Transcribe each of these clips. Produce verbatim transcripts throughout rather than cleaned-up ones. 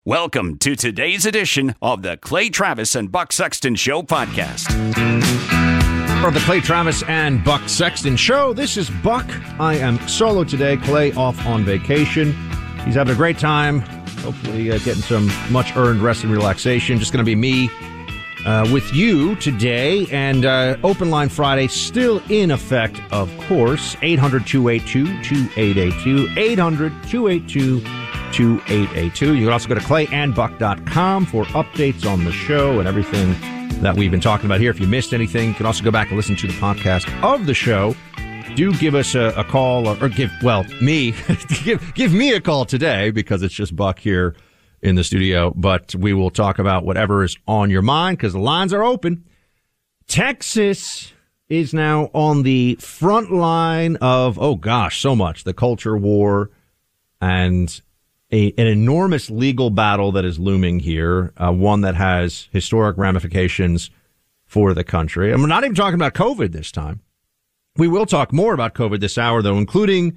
Welcome to today's edition of the Clay Travis and Buck Sexton Show podcast. For the Clay Travis and Buck Sexton Show, this is Buck. I am solo today. Clay off on vacation. He's having a great time. Hopefully uh, getting some much-earned rest and relaxation. Just going to be me uh, with you today. And uh, Open Line Friday still in effect, of course. eight hundred, two eight two, two eight eight two. eight hundred, two eight two, two eight eight two. You can also go to clay and buck dot com for updates on the show and everything that we've been talking about here. If you missed anything, you can also go back and listen to the podcast of the show. Do give us a, a call, or, or give, well, me, give, give me a call today because it's just Buck here in the studio. But we will talk about whatever is on your mind because the lines are open. Texas is now on the front line of, oh gosh, so much. The culture war and A, an enormous legal battle that is looming here, uh, one that has historic ramifications for the country. And we're not even talking about COVID this time. We will talk more about COVID this hour, though, including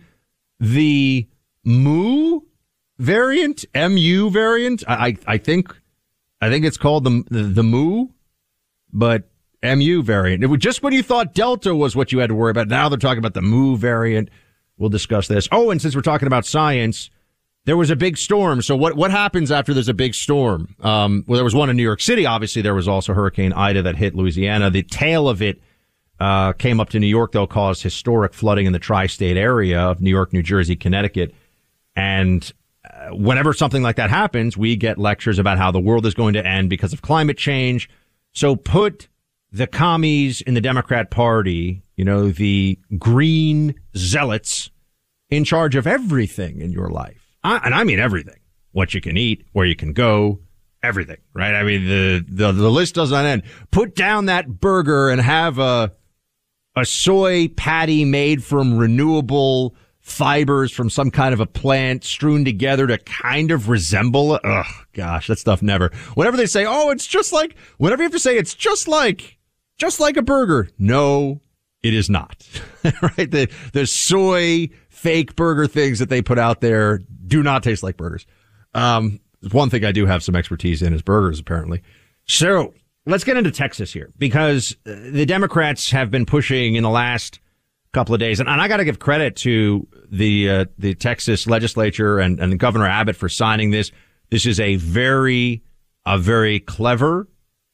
the Mu variant, M U variant. I, I, I think, I think it's called the, the the Mu, but M U variant. It was just when you thought Delta was what you had to worry about. Now they're talking about the Mu variant. We'll discuss this. Oh, and since we're talking about science, there was a big storm. So what, what happens after there's a big storm? Um, well, there was one in New York City. Obviously, there was also Hurricane Ida that hit Louisiana. The tail of it uh, came up to New York, though, caused historic flooding in the tri-state area of New York, New Jersey, Connecticut. And uh, whenever something like that happens, we get lectures about how the world is going to end because of climate change. So put the commies in the Democrat Party, you know, the green zealots, in charge of everything in your life. I, and I mean everything. What you can eat, where you can go, everything, right? I mean, the, the, the list does not end. Put down that burger and have a, a soy patty made from renewable fibers from some kind of a plant strewn together to kind of resemble, ugh, gosh, that stuff never. Whenever they say, oh, it's just like, whenever you have to say it's just like, just like a burger. No, it is not, right? The, the soy fake burger things that they put out there do not taste like burgers. Um, one thing I do have some expertise in is burgers, apparently. So let's get into Texas here because the Democrats have been pushing in the last couple of days. And, and I got to give credit to the, uh, the Texas legislature and, and Governor Abbott for signing this. This is a very, a very clever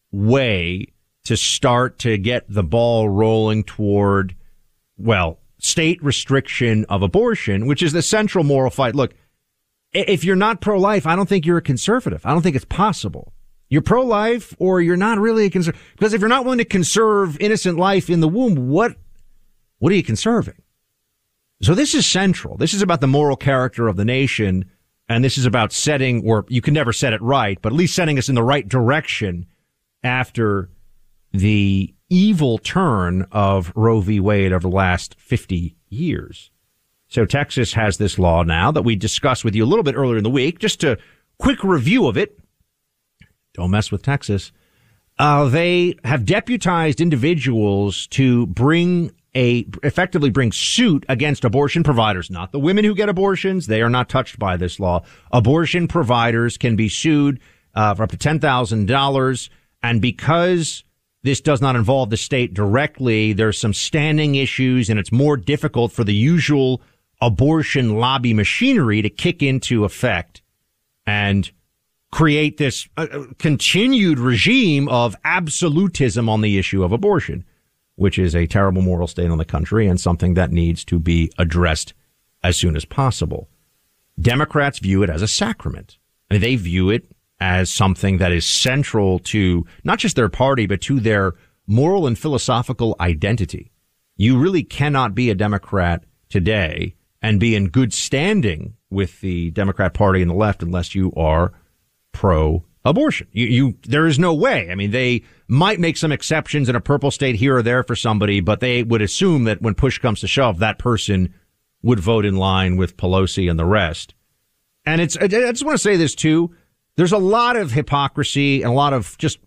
way to start to get the ball rolling toward, well, state restriction of abortion, which is the central moral fight. Look, if you're not pro-life, I don't think you're a conservative. I don't think it's possible. You're pro-life or you're not really a conservative. Because if you're not willing to conserve innocent life in the womb, what, what are you conserving? So this is central. This is about the moral character of the nation. And this is about setting, or you can never set it right, but at least setting us in the right direction after the evil turn of Roe v. Wade over the last fifty years. So Texas has this law now that we discussed with you a little bit earlier in the week. Just a quick review of it. Don't mess with Texas. Uh, they have deputized individuals to bring a, effectively bring suit against abortion providers, not the women who get abortions. They are not touched by this law. Abortion providers can be sued uh, for up to ten thousand dollars. And because this does not involve the state directly, there's some standing issues, and it's more difficult for the usual abortion lobby machinery to kick into effect and create this uh, continued regime of absolutism on the issue of abortion, which is a terrible moral stain on the country and something that needs to be addressed as soon as possible. Democrats view it as a sacrament. I mean, they view it as something that is central to not just their party, but to their moral and philosophical identity. You really cannot be a Democrat today and be in good standing with the Democrat Party and the left unless you are pro-abortion. You, you, there is no way. I mean, they might make some exceptions in a purple state here or there for somebody, but they would assume that when push comes to shove, that person would vote in line with Pelosi and the rest. And it's, I just want to say this too. There's a lot of hypocrisy and a lot of just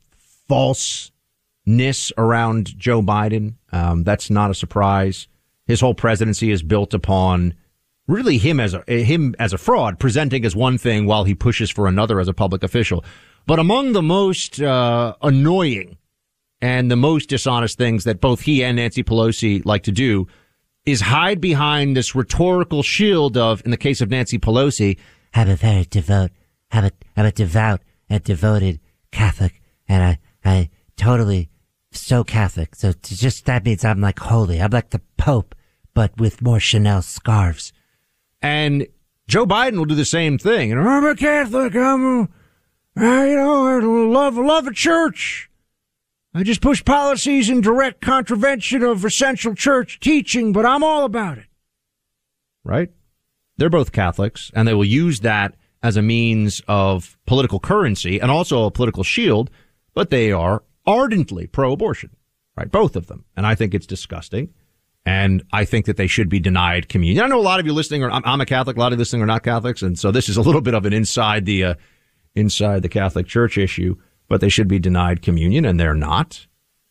falseness around Joe Biden. Um, that's not a surprise. His whole presidency is built upon really him as a him as a fraud, presenting as one thing while he pushes for another as a public official. But among the most uh, annoying and the most dishonest things that both he and Nancy Pelosi like to do is hide behind this rhetorical shield of, in the case of Nancy Pelosi, I'm a very devout, I'm a, I'm a devout and devoted Catholic, and I, I totally so Catholic. So to just, that means I'm like holy. I'm like the Pope, but with more Chanel scarves. And Joe Biden will do the same thing. And I'm a Catholic. I'm, a, you know, I love, love a church. I just push policies in direct contravention of essential church teaching, but I'm all about it. Right? They're both Catholics, and they will use that as a means of political currency and also a political shield, but they are ardently pro-abortion, right? Both of them. And I think it's disgusting. And I think that they should be denied communion. I know a lot of you listening are, I'm, I'm a Catholic, a lot of you listening are not Catholics. And so this is a little bit of an inside the, uh, inside the Catholic Church issue, but they should be denied communion, and they're not.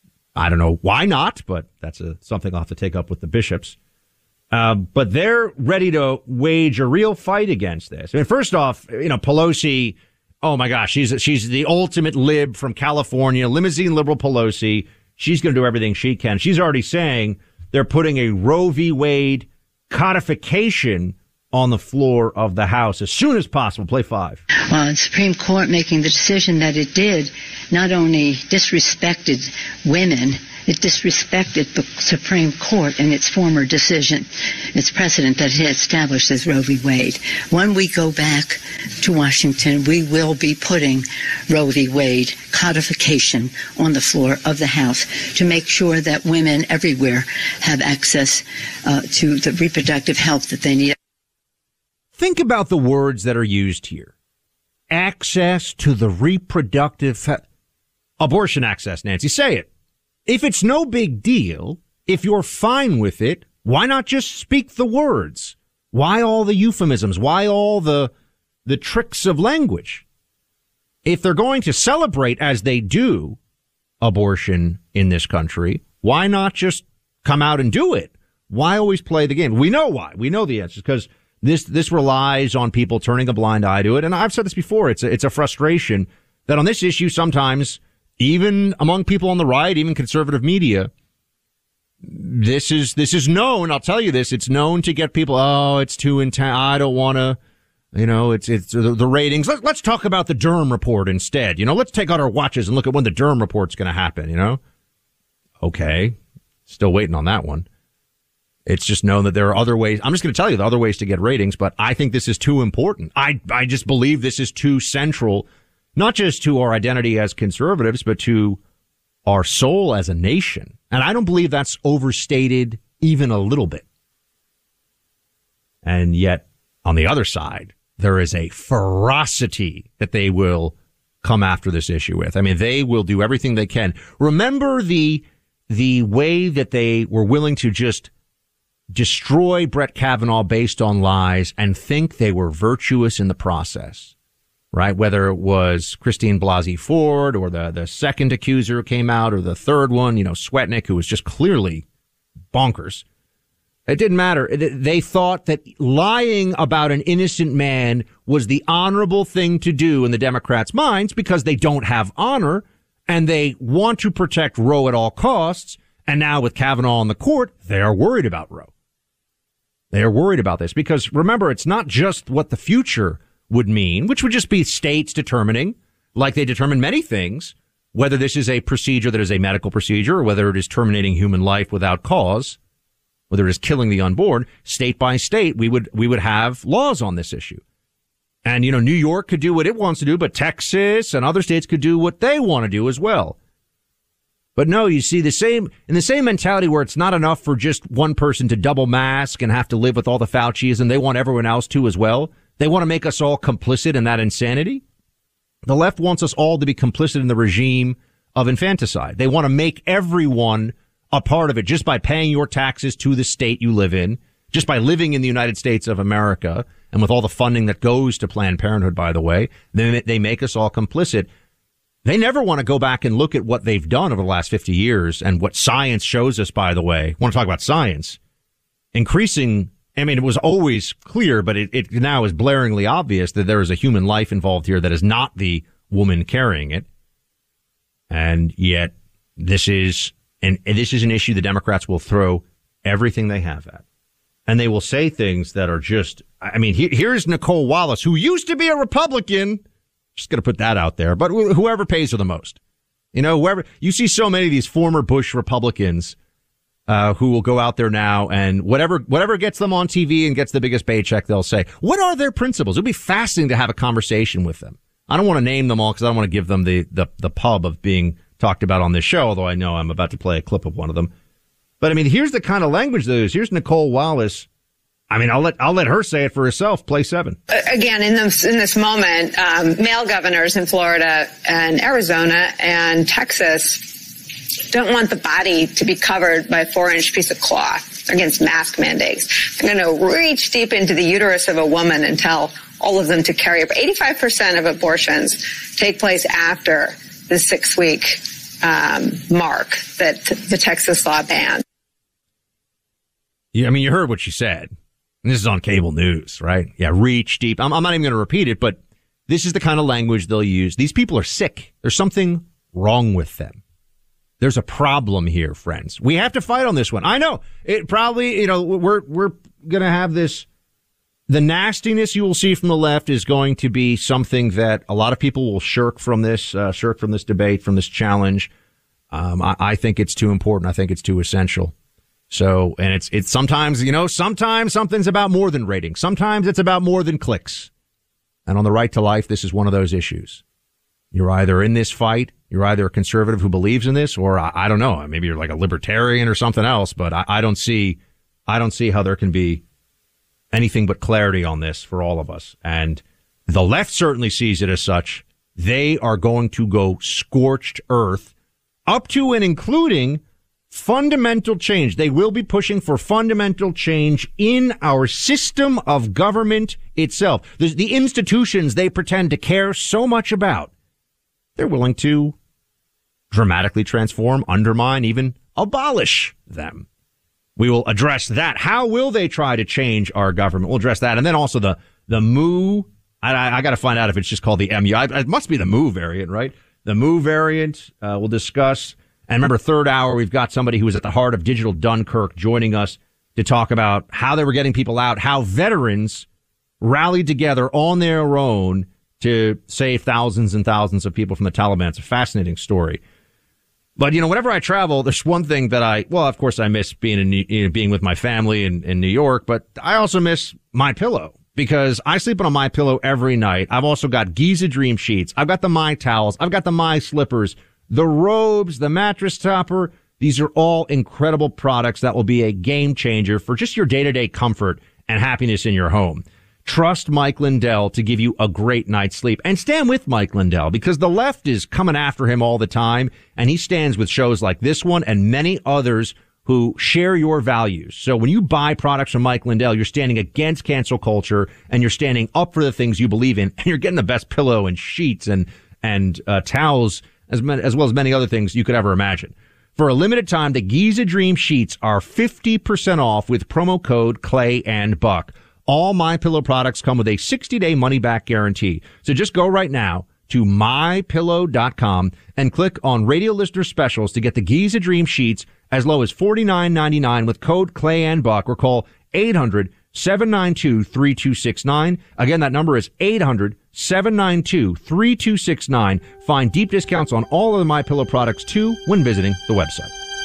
I don't know why not, but that's a, something I'll have to take up with the bishops. Uh, but they're ready to wage a real fight against this. I mean, first off, you know, Pelosi, oh my gosh, she's she's the ultimate lib from California, limousine liberal Pelosi. She's going to do everything she can. She's already saying they're putting a Roe v. Wade codification on the floor of the House as soon as possible. Play five. Well, the Supreme Court making the decision that it did not only disrespected women, it disrespected the Supreme Court and its former decision, its precedent that it established as Roe v. Wade. When we go back to Washington, we will be putting Roe v. Wade codification on the floor of the House to make sure that women everywhere have access uh, to the reproductive health that they need. Think about the words that are used here. Access to the reproductive he- abortion access, Nancy, say it. If it's no big deal, if you're fine with it, why not just speak the words? Why all the euphemisms? Why all the the tricks of language? If they're going to celebrate, as they do, abortion in this country, why not just come out and do it? Why always play the game? We know why. We know the answer, because this this relies on people turning a blind eye to it. And I've said this before. It's a, it's a frustration that on this issue sometimes, even among people on the right, even conservative media, this is this is known. I'll tell you this. It's known to get people, oh, it's too intense. I don't want to, you know, it's it's the, the ratings. Let, let's talk about the Durham report instead. You know, let's take out our watches and look at when the Durham report's going to happen, you know. Okay. Still waiting on that one. It's just known that there are other ways. I'm just going to tell you the other ways to get ratings, but I think this is too important. I I just believe this is too central, not just to our identity as conservatives, but to our soul as a nation. And I don't believe that's overstated even a little bit. And yet, on the other side, there is a ferocity that they will come after this issue with. I mean, they will do everything they can. Remember the the way that they were willing to just destroy Brett Kavanaugh based on lies and think they were virtuous in the process, right? Whether it was Christine Blasey Ford or the, the second accuser who came out or the third one, you know, Swetnick, who was just clearly bonkers. It didn't matter. They thought that lying about an innocent man was the honorable thing to do in the Democrats' minds because they don't have honor and they want to protect Roe at all costs. And now with Kavanaugh on the court, they are worried about Roe. They are worried about this because, remember, it's not just what the future would mean, which would just be states determining, like they determine many things, whether this is a procedure that is a medical procedure or whether it is terminating human life without cause, whether it is killing the unborn. State by state, we would we would have laws on this issue. And, you know, New York could do what it wants to do, but Texas and other states could do what they want to do as well. But no, you see the same in the same mentality where it's not enough for just one person to double mask and have to live with all the Faucis, and they want everyone else to as well. They want to make us all complicit in that insanity. The left wants us all to be complicit in the regime of infanticide. They want to make everyone a part of it just by paying your taxes to the state you live in, just by living in the United States of America, and with all the funding that goes to Planned Parenthood, by the way. They, they make us all complicit. They never want to go back and look at what they've done over the last fifty years and what science shows us, by the way. I want to talk about science. Increasing I mean, it was always clear, but it, it now is blaringly obvious that there is a human life involved here that is not the woman carrying it. And yet this is and this is an issue the Democrats will throw everything they have at. And they will say things that are just, I mean, he, here's Nicole Wallace, who used to be a Republican. Just going to put that out there. But wh- whoever pays her the most. You know, whoever, you see so many of these former Bush Republicans uh, who will go out there now and whatever, whatever gets them on T V and gets the biggest paycheck, they'll say, what are their principles? It'll be fascinating to have a conversation with them. I don't want to name them all because I don't want to give them the, the, the pub of being talked about on this show, although I know I'm about to play a clip of one of them. But I mean, here's the kind of language that is. Here's Nicole Wallace. I mean, I'll let I'll let her say it for herself. Play seven. Again, in this in this moment, um, male governors in Florida and Arizona and Texas don't want the body to be covered by a four-inch piece of cloth against mask mandates. They're going to reach deep into the uterus of a woman and tell all of them to carry. eighty-five percent of abortions take place after the six-week um, mark that the Texas law bans. Yeah, I mean, you heard what she said. And this is on cable news, right? Yeah, reach deep. I'm, I'm not even going to repeat it, but this is the kind of language they'll use. These people are sick. There's something wrong with them. There's a problem here, friends. We have to fight on this one. I know it probably, you know, we're, we're going to have this. The nastiness you will see from the left is going to be something that a lot of people will shirk from this, uh, shirk from this debate, from this challenge. Um, I, I think it's too important. I think it's too essential. So, and it's, it's sometimes, you know, sometimes something's about more than ratings. Sometimes it's about more than clicks. And on the right to life, this is one of those issues. You're either in this fight, you're either a conservative who believes in this, or I, I don't know, maybe you're like a libertarian or something else, but I, I don't see, I don't see how there can be anything but clarity on this for all of us. And the left certainly sees it as such. They are going to go scorched earth up to and including fundamental change. They will be pushing for fundamental change in our system of government itself. The, the institutions they pretend to care so much about, they're willing to dramatically transform, undermine, even abolish them. We will address that. How will they try to change our government? We'll address that. And then also the, the Moo. I, I, I got to find out if it's just called the M U. I, it must be the Moo variant, right? The Moo variant, uh, we'll discuss. And remember, third hour, we've got somebody who is at the heart of digital Dunkirk joining us to talk about how they were getting people out, how veterans rallied together on their own to save thousands and thousands of people from the Taliban. It's a fascinating story. But, you know, whenever I travel, there's one thing that I, well, of course, I miss being in, you know, being with my family in, in New York, but I also miss MyPillow because I sleep on a MyPillow every night. I've also got Giza Dream Sheets. I've got the My Towels. I've got the My Slippers. The robes, the mattress topper, these are all incredible products that will be a game changer for just your day-to-day comfort and happiness in your home. Trust Mike Lindell to give you a great night's sleep. And stand with Mike Lindell because the left is coming after him all the time, and he stands with shows like this one and many others who share your values. So when you buy products from Mike Lindell, you're standing against cancel culture, and you're standing up for the things you believe in, and you're getting the best pillow and sheets and, and uh, towels As, many, as well as many other things you could ever imagine. For a limited time, the Giza Dream Sheets are fifty percent off with promo code Clay and Buck. All MyPillow products come with a sixty-day money-back guarantee. So just go right now to my pillow dot com and click on Radio Listener Specials to get the Giza Dream Sheets as low as forty-nine ninety-nine with code Clay and Buck, or call eight hundred seven nine two three two six nine. Again, that number is eight hundred seven nine two three two six nine. Find deep discounts on all of the MyPillow products too when visiting the website.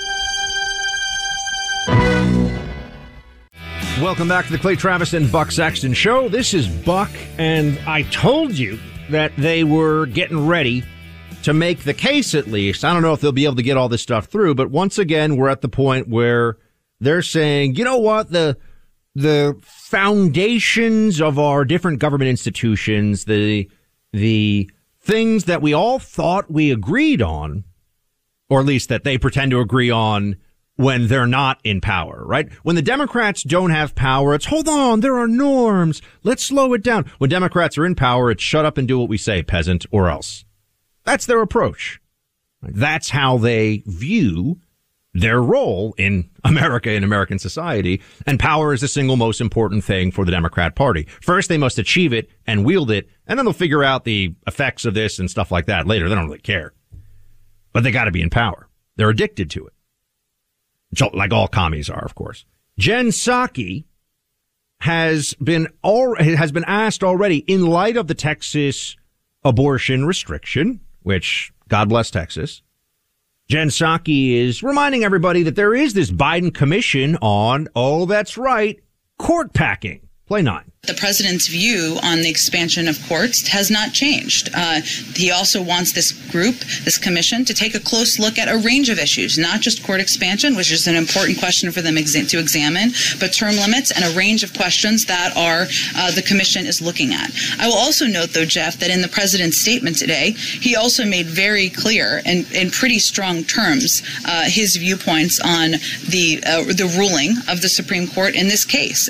Welcome back to the Clay Travis and Buck Sexton Show. This is Buck, and I told you that they were getting ready to make the case, at least. I don't know if they'll be able to get all this stuff through, but once again, we're at the point where they're saying, you know what, the the foundations of our different government institutions, the the things that we all thought we agreed on, or at least that they pretend to agree on when they're not in power, right? When the Democrats don't have power, it's, hold on, there are norms. Let's slow it down. When Democrats are in power, it's shut up and do what we say, peasant, or else. That's their approach. That's how they view their role in America, in American society. And power is the single most important thing for the Democrat Party. First, they must achieve it and wield it, and then they'll figure out the effects of this and stuff like that later. They don't really care. But they got to be in power. They're addicted to it. Like all commies are, of course. Jen Psaki has been all, has been asked already, in light of the Texas abortion restriction, which, God bless Texas, Jen Psaki is reminding everybody that there is this Biden commission on, oh, that's right, court packing. Play nine. The president's view on the expansion of courts has not changed. Uh, he also wants this group, this commission, to take a close look at a range of issues, not just court expansion, which is an important question for them exa- to examine, but term limits and a range of questions that are uh, the commission is looking at. I will also note, though, Jeff, that in the president's statement today, he also made very clear and in pretty strong terms uh, his viewpoints on the uh, the ruling of the Supreme Court in this case.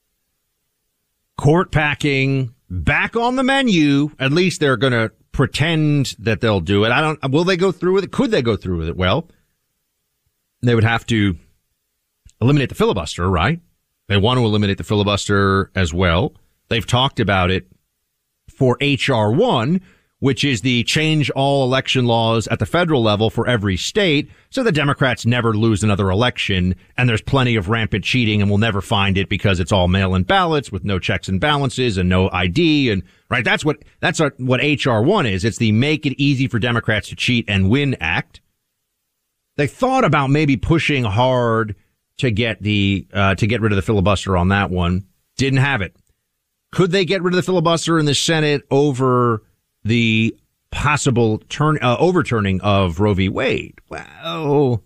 Court packing back on the menu. At least they're going to pretend that they'll do it. I don't, will they go through with it? Could they go through with it? Well, they would have to eliminate the filibuster, right? They want to eliminate the filibuster as well. They've talked about it for H R one, which is the change all election laws at the federal level for every state, so the Democrats never lose another election, and there's plenty of rampant cheating, and we'll never find it because it's all mail-in ballots with no checks and balances and no I D, and right, that's what that's what H R one is. It's the Make It Easy for Democrats to Cheat and Win Act. They thought about maybe pushing hard to get the uh, to get rid of the filibuster on that one. Didn't have it. Could they get rid of the filibuster in the Senate over the possible turn uh, overturning of Roe v. Wade? Well,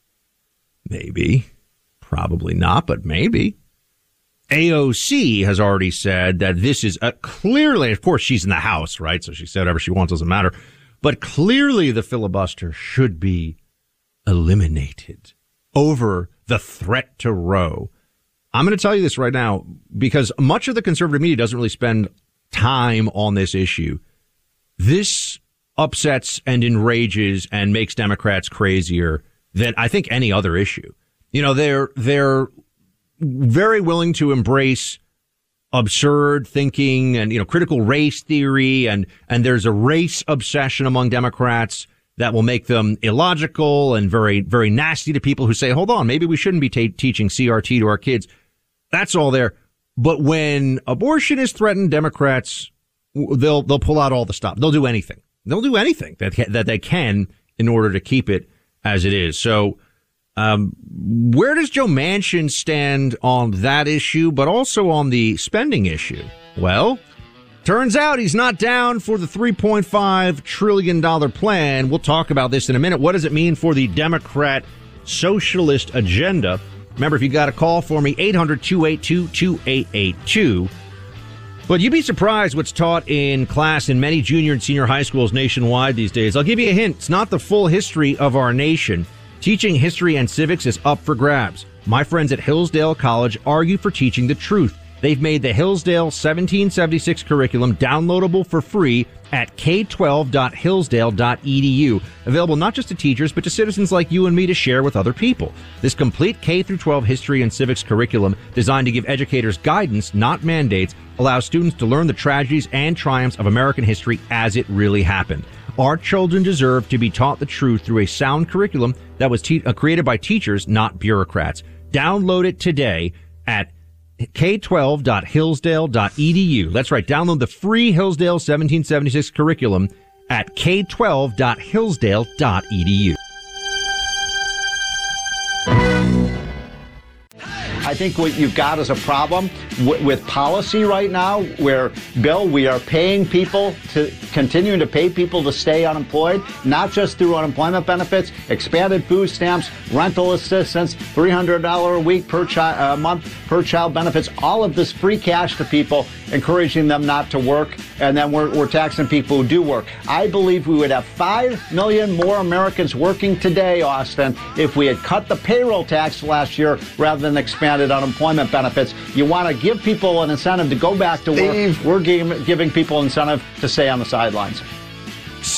maybe. Probably not, but maybe. A O C has already said that this is a clearly, of course, she's in the House, right? So she said whatever she wants, doesn't matter. But clearly the filibuster should be eliminated over the threat to Roe. I'm going to tell you this right now, because much of the conservative media doesn't really spend time on this issue. This upsets and enrages and makes Democrats crazier than I think any other issue. You know, they're they're very willing to embrace absurd thinking and, you know, critical race theory, and and there's a race obsession among Democrats that will make them illogical and very, very nasty to people who say, hold on, maybe we shouldn't be ta- teaching C R T to our kids. That's all there. But when abortion is threatened, Democrats, they'll they'll pull out all the stops. They'll do anything. They'll do anything that that they can in order to keep it as it is. So, um, where does Joe Manchin stand on that issue, but also on the spending issue? Well, turns out he's not down for the three point five trillion dollars plan. We'll talk about this in a minute. What does it mean for the Democrat socialist agenda? Remember, if you got a call for me, eight hundred, two eight two, two eight eight two. But you'd be surprised what's taught in class in many junior and senior high schools nationwide these days. I'll give you a hint. It's not the full history of our nation. Teaching history and civics is up for grabs. My friends at Hillsdale College argue for teaching the truth. They've made the Hillsdale seventeen seventy-six curriculum downloadable for free at k twelve dot hillsdale dot e d u. Available not just to teachers, but to citizens like you and me to share with other people. This complete K through twelve history and civics curriculum, designed to give educators guidance, not mandates, allows students to learn the tragedies and triumphs of American history as it really happened. Our children deserve to be taught the truth through a sound curriculum that was te- uh, created by teachers, not bureaucrats. Download it today at k twelve dot hillsdale dot e d u. That's right. Download the free Hillsdale seventeen seventy-six curriculum at k twelve dot hillsdale dot e d u. I think what you've got is a problem w- with policy right now where, Bill, we are paying people to continuing to pay people to stay unemployed, not just through unemployment benefits, expanded food stamps, rental assistance, three hundred dollars a week per child, a month per child benefits, all of this free cash to people, encouraging them not to work. And then we're, we're taxing people who do work. I believe we would have five million more Americans working today, Austin, if we had cut the payroll tax last year rather than expanded unemployment benefits. You want to give people an incentive to go back to work. Steve. We're giving, giving people incentive to stay on the sidelines.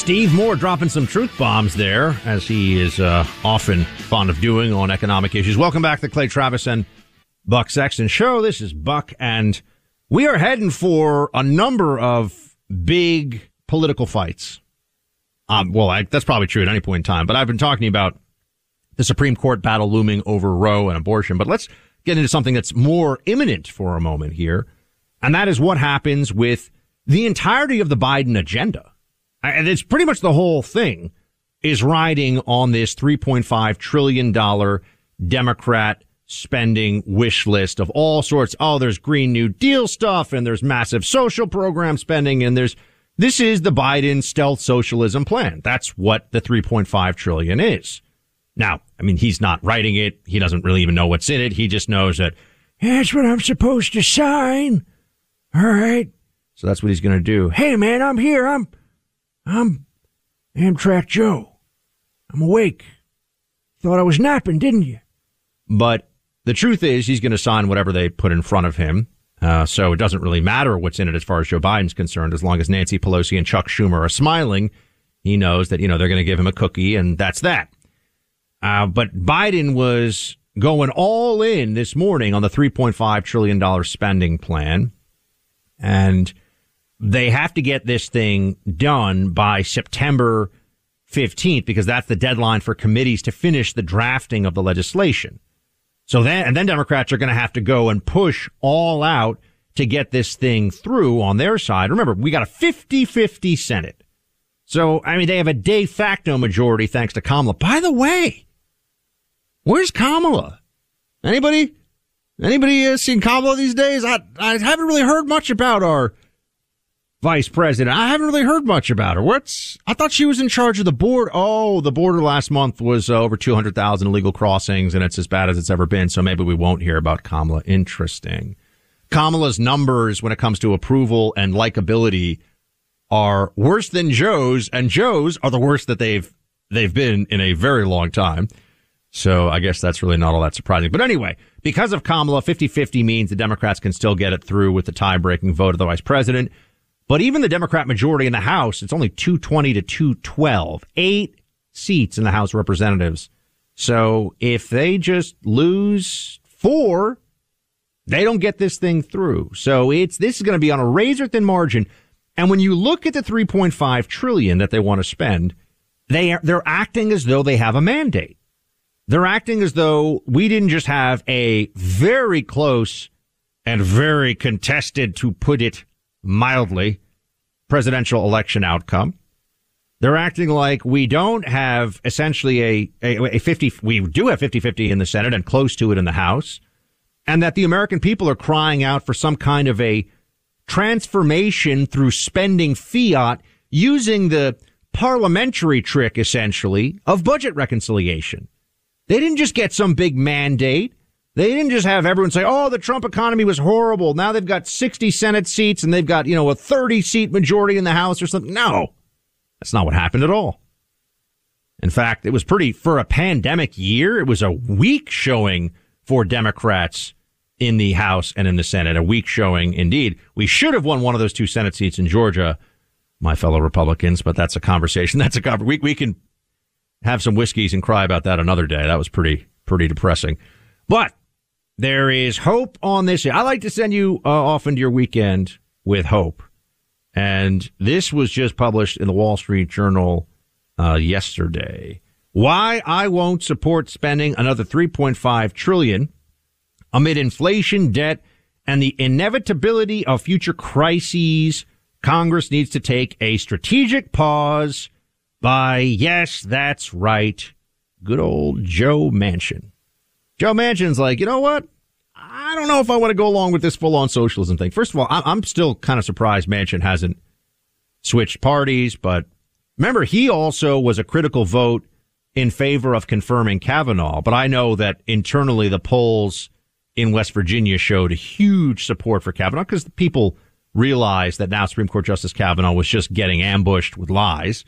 Steve Moore dropping some truth bombs there, as he is uh, often fond of doing on economic issues. Welcome back to the Clay Travis and Buck Sexton Show. This is Buck, and we are heading for a number of big political fights. Um, well, I, that's probably true at any point in time, but I've been talking about the Supreme Court battle looming over Roe and abortion. But let's get into something that's more imminent for a moment here, and that is what happens with the entirety of the Biden agenda. And it's pretty much the whole thing is riding on this three point five trillion dollars Democrat spending wish list of all sorts. Oh, there's Green New Deal stuff, and there's massive social program spending, and there's this is the Biden stealth socialism plan. That's what the three point five trillion dollars is. Now, I mean, he's not writing it. He doesn't really even know what's in it. He just knows that that's what I'm supposed to sign. All right. So that's what he's going to do. Hey, man, I'm here. I'm I'm Amtrak Joe. I'm awake. Thought I was napping, didn't you? But the truth is he's going to sign whatever they put in front of him. Uh, so it doesn't really matter what's in it as far as Joe Biden's concerned. As long as Nancy Pelosi and Chuck Schumer are smiling, he knows that, you know, they're going to give him a cookie, and that's that. Uh, but Biden was going all in this morning on the three point five trillion dollars spending plan. And they have to get this thing done by September fifteenth, because that's the deadline for committees to finish the drafting of the legislation. So then, and then Democrats are going to have to go and push all out to get this thing through on their side. Remember, we got a fifty-fifty Senate. So, I mean, they have a de facto majority thanks to Kamala. By the way, where's Kamala? Anybody? Anybody uh, seen Kamala these days? I, I haven't really heard much about our vice president. I haven't really heard much about her. What's, I thought she was in charge of the board. Oh, the border last month was uh, over two hundred thousand illegal crossings, and it's as bad as it's ever been. So maybe we won't hear about Kamala. Interesting. Kamala's numbers when it comes to approval and likability are worse than Joe's, and Joe's are the worst that they've, they've been in a very long time. So I guess that's really not all that surprising. But anyway, because of Kamala, fifty-fifty means the Democrats can still get it through with the tie-breaking vote of the vice president. But even the Democrat majority in the House, it's only two twenty to two twelve, eight seats in the House of Representatives. So if they just lose four, they don't get this thing through. So it's this is going to be on a razor-thin margin. And when you look at the three point five trillion dollars that they want to spend, they are, they're acting as though they have a mandate. They're acting as though we didn't just have a very close and very contested, to put it mildly, presidential election outcome. They're acting like we don't have essentially a, a, a fifty, we do have fifty-fifty in the Senate and close to it in the House, and that the American people are crying out for some kind of a transformation through spending fiat using the parliamentary trick, essentially, of budget reconciliation. They didn't just get some big mandate. They didn't just have everyone say, oh, the Trump economy was horrible. Now they've got sixty Senate seats and they've got, you know, a thirty seat majority in the House or something. No, that's not what happened at all. In fact, it was pretty, for a pandemic year, it was a weak showing for Democrats in the House and in the Senate. A weak showing indeed. We should have won one of those two Senate seats in Georgia, my fellow Republicans, but that's a conversation. That's a conversation. We, we can have some whiskeys and cry about that another day. That was pretty, pretty depressing. But there is hope on this. I like to send you uh, off into your weekend with hope. And this was just published in the Wall Street Journal uh, yesterday. Why I won't support spending another three point five trillion dollars amid inflation, debt, and the inevitability of future crises. Congress needs to take a strategic pause by, yes, that's right, good old Joe Manchin. Joe Manchin's like, you know what? I don't know if I want to go along with this full-on socialism thing. First of all, I'm still kind of surprised Manchin hasn't switched parties, but remember, he also was a critical vote in favor of confirming Kavanaugh. But I know that internally the polls in West Virginia showed a huge support for Kavanaugh because people realized that now Supreme Court Justice Kavanaugh was just getting ambushed with lies.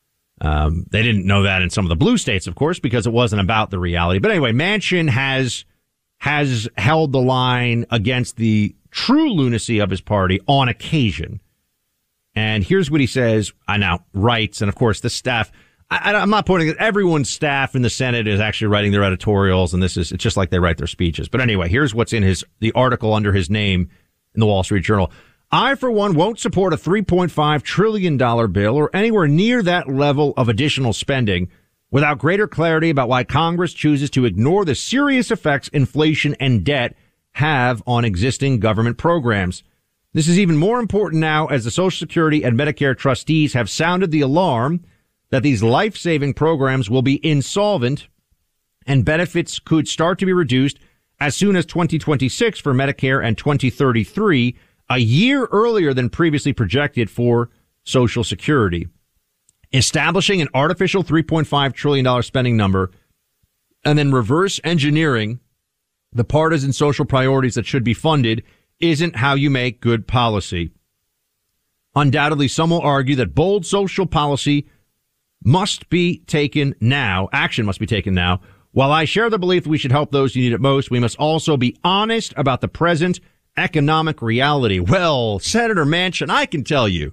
Um, they didn't know that in some of the blue states, of course, because it wasn't about the reality. But anyway, Manchin has has held the line against the true lunacy of his party on occasion. And here's what he says. I now writes, and of course, the staff. I, I'm not pointing at everyone's staff in the Senate is actually writing their editorials, and this is it's just like they write their speeches. But anyway, here's what's in his the article under his name in the Wall Street Journal. I, for one, won't support a three point five trillion dollars bill or anywhere near that level of additional spending without greater clarity about why Congress chooses to ignore the serious effects inflation and debt have on existing government programs. This is even more important now as the Social Security and Medicare trustees have sounded the alarm that these life-saving programs will be insolvent and benefits could start to be reduced as soon as twenty twenty-six for Medicare and twenty thirty-three, a year earlier than previously projected for Social Security. Establishing an artificial three point five trillion dollars spending number and then reverse engineering the partisan social priorities that should be funded isn't how you make good policy. Undoubtedly, some will argue that bold social policy must be taken now. Action must be taken now. While I share the belief that we should help those who need it most, we must also be honest about the present economic reality. Well, Senator Manchin, I can tell you,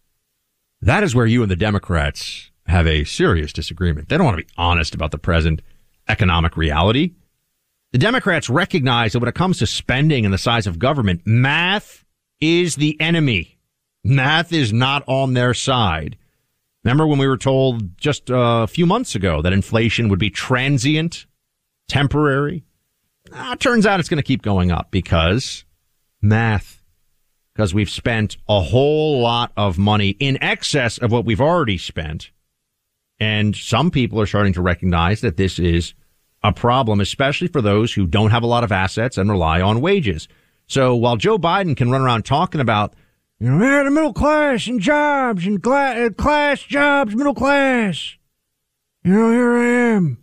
that is where you and the Democrats have a serious disagreement. They don't want to be honest about the present economic reality. The Democrats recognize that when it comes to spending and the size of government, math is the enemy. Math is not on their side. Remember when we were told just a few months ago that inflation would be transient, temporary? Ah, it turns out it's going to keep going up because math. Because we've spent a whole lot of money in excess of what we've already spent. And some people are starting to recognize that this is a problem, especially for those who don't have a lot of assets and rely on wages. So while Joe Biden can run around talking about, you know, yeah, the middle class and jobs and gla- class jobs, middle class. You know, here I am.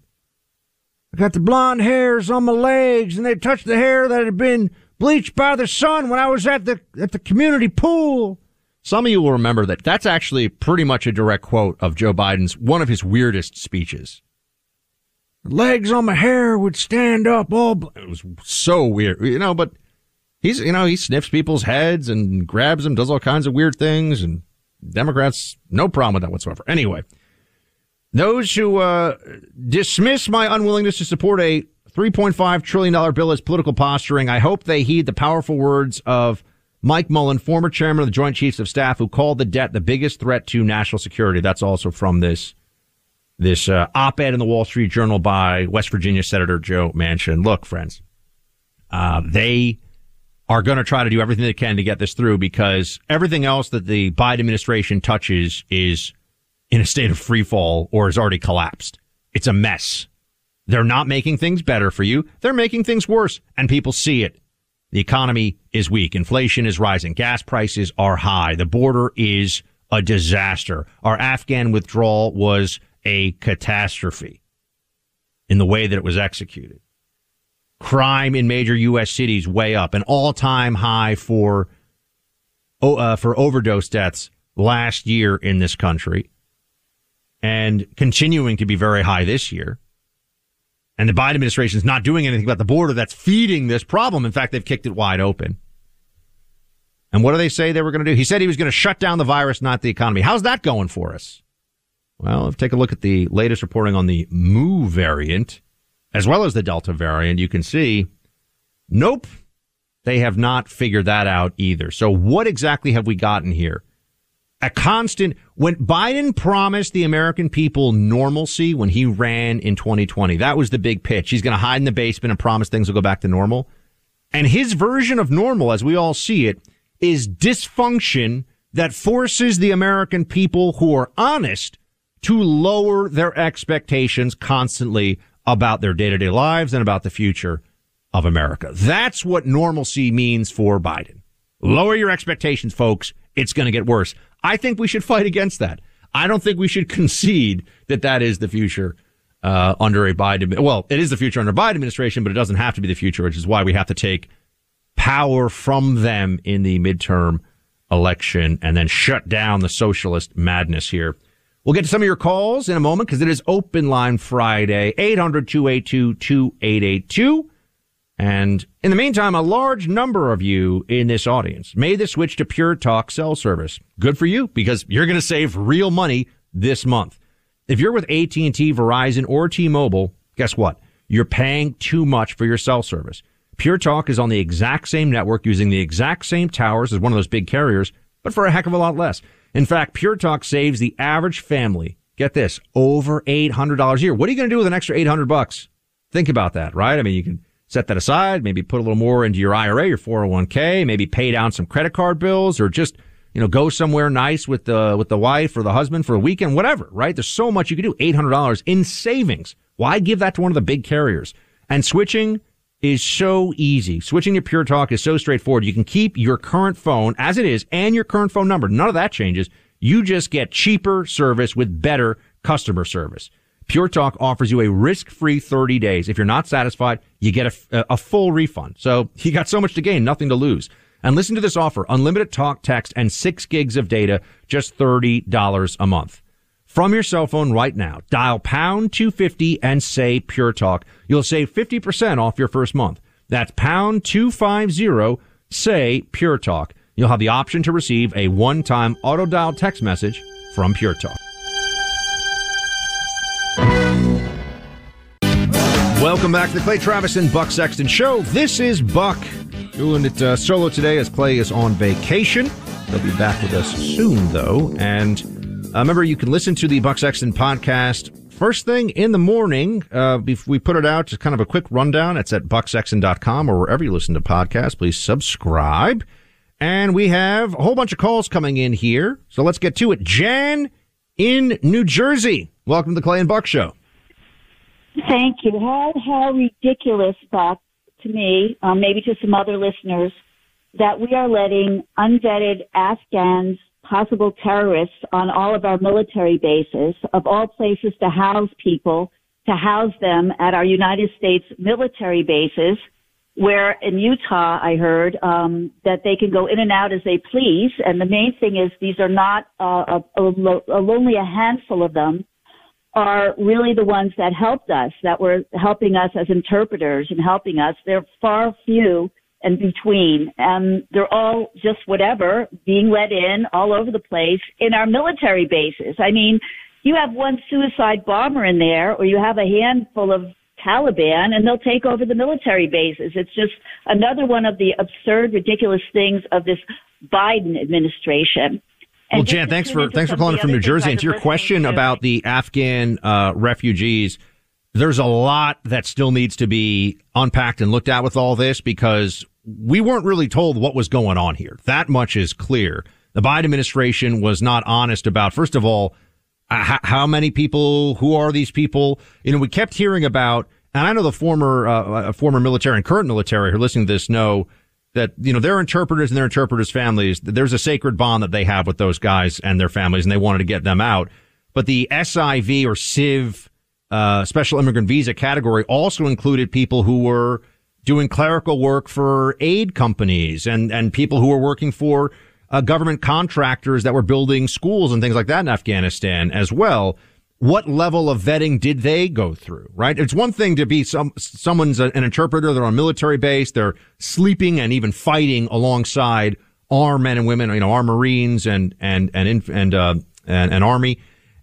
I got the blonde hairs on my legs and they touched the hair that had been bleached by the sun when I was at the at the community pool. Some of you will remember that that's actually pretty much a direct quote of Joe Biden's, one of his weirdest speeches. Legs on my hair would stand up all, bl- it was so weird, you know, but he's, you know, he sniffs people's heads and grabs them, does all kinds of weird things, and Democrats, no problem with that whatsoever. Anyway, those who uh dismiss my unwillingness to support a three point five trillion dollars bill as political posturing, I hope they heed the powerful words of Mike Mullen, former chairman of the Joint Chiefs of Staff, who called the debt the biggest threat to national security. That's also from this this uh, op-ed in the Wall Street Journal by West Virginia Senator Joe Manchin. Look, friends, uh, they are going to try to do everything they can to get this through because everything else that the Biden administration touches is in a state of free fall or has already collapsed. It's a mess. They're not making things better for you. They're making things worse, and people see it. The economy is weak. Inflation is rising. Gas prices are high. The border is a disaster. Our Afghan withdrawal was a catastrophe in the way that it was executed. Crime in major U S cities way up, an all-time high for uh, for overdose deaths last year in this country, and continuing to be very high this year. And the Biden administration is not doing anything about the border that's feeding this problem. In fact, they've kicked it wide open. And what do they say they were going to do? He said he was going to shut down the virus, not the economy. How's that going for us? Well, if you take a look at the latest reporting on the Mu variant, as well as the Delta variant, you can see, nope, they have not figured that out either. So what exactly have we gotten here? A constant, when Biden promised the American people normalcy when he ran in twenty twenty, that was the big pitch. He's going to hide in the basement and promise things will go back to normal. And his version of normal, as we all see it, is dysfunction that forces the American people who are honest to lower their expectations constantly about their day-to-day lives and about the future of America. That's what normalcy means for Biden. Lower your expectations, folks. It's going to get worse. I think we should fight against that. I don't think we should concede that that is the future uh, under a Biden. Well, it is the future under a Biden administration, but it doesn't have to be the future, which is why we have to take power from them in the midterm election and then shut down the socialist madness here. We'll get to some of your calls in a moment because it is Open Line Friday. eight hundred, two eight two, two eight eight two. And in the meantime, a large number of you in this audience made the switch to Pure Talk cell service. Good for you, because you're going to save real money this month. If you're with A T and T, Verizon, or T-Mobile, guess what? You're paying too much for your cell service. Pure Talk is on the exact same network using the exact same towers as one of those big carriers, but for a heck of a lot less. In fact, Pure Talk saves the average family, get this, over eight hundred dollars a year. What are you going to do with an extra eight hundred bucks? Think about that, right? I mean, you can set that aside, maybe put a little more into your I R A, your four oh one k, maybe pay down some credit card bills, or just, you know, go somewhere nice with the, with the wife or the husband for a weekend, whatever, right? There's so much you can do. eight hundred dollars in savings. Why give that to one of the big carriers? And switching is so easy. Switching to Pure Talk is so straightforward. You can keep your current phone as it is and your current phone number. None of that changes. You just get cheaper service with better customer service. Pure Talk offers you a risk-free thirty days. If you're not satisfied, you get a, a full refund. So you got so much to gain, nothing to lose. And listen to this offer. Unlimited talk, text, and six gigs of data, just thirty dollars a month. From your cell phone right now, dial pound two fifty and say Pure Talk. You'll save fifty percent off your first month. That's pound two fifty, say Pure Talk. You'll have the option to receive a one-time auto-dial text message from Pure Talk. Welcome back to the Clay Travis and Buck Sexton Show. This is Buck, doing it uh, solo today as Clay is on vacation. He'll be back with us soon, though. And uh, remember, you can listen to the Buck Sexton podcast first thing in the morning. Uh, we put it out, just kind of a quick rundown. It's at buck sexton dot com or wherever you listen to podcasts. Please subscribe. And we have a whole bunch of calls coming in here. So let's get to it. Jan in New Jersey. Welcome to the Clay and Buck Show. Thank you. How, how ridiculous, Buck, to me, um, maybe to some other listeners, that we are letting unvetted Afghans, possible terrorists, on all of our military bases, of all places to house people, to house them at our United States military bases, where in Utah, I heard, um, that they can go in and out as they please. And the main thing is these are not uh, a, a, a only a handful of them are really the ones that helped us, that were helping us as interpreters and helping us. They're far few and between. And they're all just whatever, being let in all over the place in our military bases. I mean, you have one suicide bomber in there, or you have a handful of Taliban, and they'll take over the military bases. It's just another one of the absurd, ridiculous things of this Biden administration. Well, Jan, thanks for thanks for calling from New Jersey. And to your question about the Afghan uh, refugees, there's a lot that still needs to be unpacked and looked at with all this, because we weren't really told what was going on here. That much is clear. The Biden administration was not honest about, first of all, uh, how many people, who are these people? You know, we kept hearing about, and I know the former uh, former military and current military who are listening to this know that, you know, their interpreters and their interpreters' families, there's a sacred bond that they have with those guys and their families, and they wanted to get them out. But the S I V or S I V, uh, special immigrant visa category also included people who were doing clerical work for aid companies and, and people who were working for uh, government contractors that were building schools and things like that in Afghanistan as well. What level of vetting did they go through, right? It's one thing to be some, someone's an interpreter. They're on a military base. They're sleeping and even fighting alongside our men and women, you know, our Marines and, and, and, and, uh, and, and Army.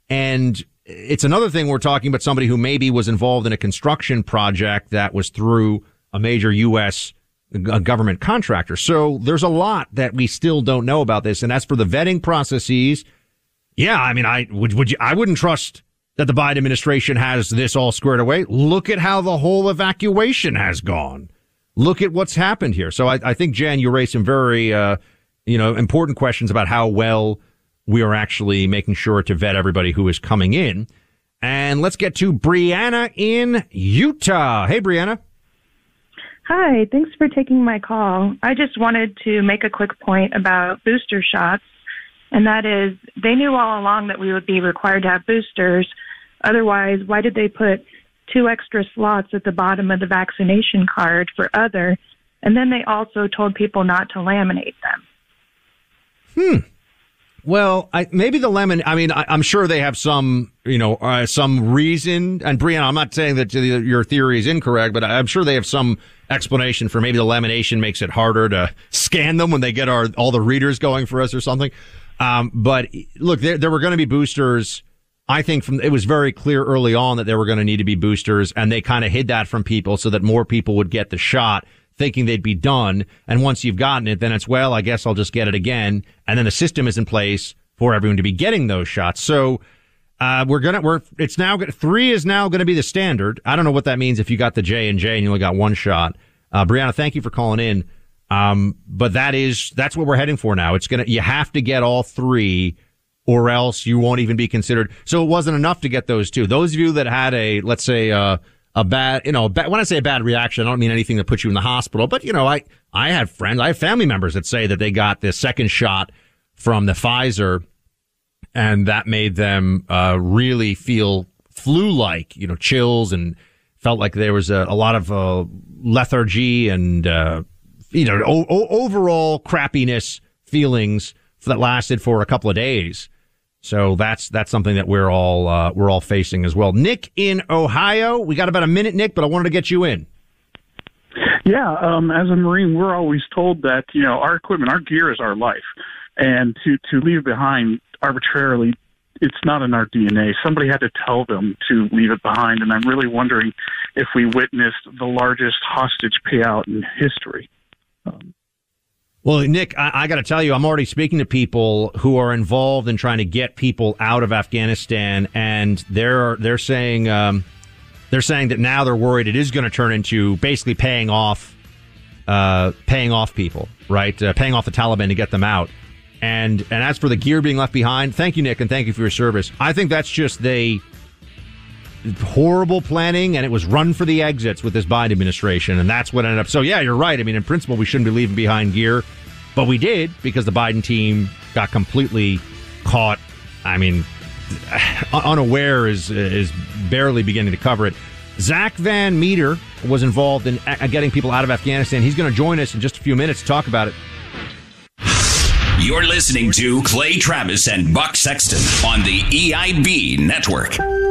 And it's another thing we're talking about somebody who maybe was involved in a construction project that was through a major U S government contractor. So there's a lot that we still don't know about this. And as for the vetting processes, yeah, I mean, I would, would you, I wouldn't trust that the Biden administration has this all squared away. Look at how the whole evacuation has gone. Look at what's happened here. So I, I think, Jan, you raised some very, uh, you know, important questions about how well we are actually making sure to vet everybody who is coming in. And let's get to Brianna in Utah. Hey, Brianna. Hi, thanks for taking my call. I just wanted to make a quick point about booster shots. And that is, they knew all along that we would be required to have boosters. Otherwise, why did they put two extra slots at the bottom of the vaccination card for other? And then they also told people not to laminate them. Hmm. Well, I, maybe the lemon. I mean, I, I'm sure they have some, you know, uh, some reason. And Brianna, I'm not saying that your theory is incorrect, but I'm sure they have some explanation for maybe the lamination makes it harder to scan them when they get our all the readers going for us or something. Um, but look, there, there were going to be boosters. I think from it was very clear early on that there were going to need to be boosters, and they kind of hid that from people so that more people would get the shot, thinking they'd be done. And once you've gotten it, then it's, well, I guess I'll just get it again. And then the system is in place for everyone to be getting those shots. So, uh, we're going to, we're, it's now, three is now going to be the standard. I don't know what that means if you got the J and J and you only got one shot. Uh, Brianna, thank you for calling in. Um, but that is, that's what we're heading for now. It's going to, you have to get all three or else you won't even be considered. So it wasn't enough to get those two. Those of you that had a, let's say, uh, a bad, you know, bad, when I say a bad reaction, I don't mean anything that puts you in the hospital, but you know, I, I have friends, I have family members that say that they got the second shot from the Pfizer and that made them, uh, really feel flu-like, you know, chills and felt like there was a, a lot of, uh, lethargy and, uh, you know, o- o- overall crappiness feelings that lasted for a couple of days. So that's that's something that we're all uh, we're all facing as well. Nick in Ohio, we got about a minute, Nick, but I wanted to get you in. Yeah, um, as a Marine, we're always told that you know our equipment, our gear is our life, and to to leave it behind arbitrarily, it's not in our D N A. Somebody had to tell them to leave it behind, and I'm really wondering if we witnessed the largest hostage payout in history. Um, Well, Nick, I, I got to tell you, I'm already speaking to people who are involved in trying to get people out of Afghanistan, and they're they're saying um, they're saying that now they're worried it is going to turn into basically paying off uh, paying off people, right? Uh, paying off the Taliban to get them out. And and as for the gear being left behind, thank you, Nick, and thank you for your service. I think that's just they horrible planning, and it was run for the exits with this Biden administration, and that's what ended up. So yeah, you're right. I mean, in principle, we shouldn't be leaving behind gear, but we did because the Biden team got completely caught. I mean, unaware is is barely beginning to cover it. Zach Van Meter was involved in getting people out of Afghanistan. He's going to join us in just a few minutes to talk about it. You're listening to Clay Travis and Buck Sexton on the E I B Network.